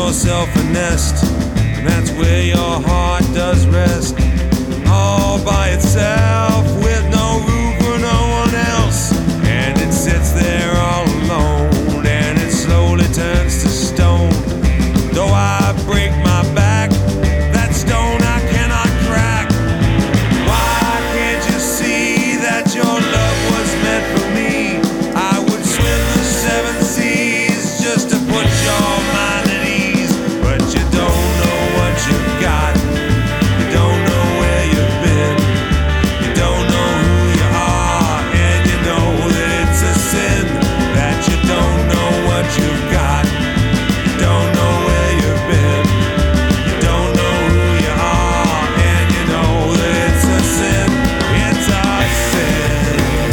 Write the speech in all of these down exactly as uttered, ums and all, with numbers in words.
yourself a nest, and that's where your heart does rest, all by itself with no room for no one else. And it sits there all alone, and it slowly turns to stone. Though I break my back, that stone I cannot crack. Why can't you see that your love was meant for me? I would swim the seven seas just to put your mind at ease. But you don't know what you've got, you don't know where you've been, you don't know who you are, and you know that it's a sin that you don't know what you've got, you don't know where you've been, you don't know who you are, and you know that it's a sin, it's a sin.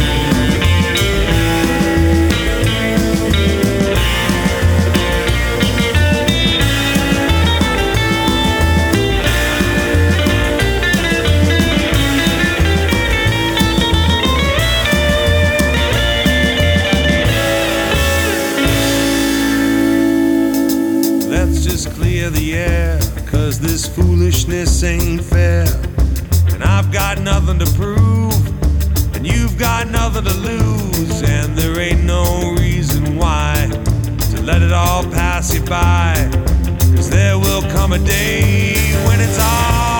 Let's just clear the air, 'cause this foolishness ain't fair. And I've got nothing to prove, and you've got nothing to lose, and there ain't no reason why to let it all pass you by. 'Cause there will come a day when it's all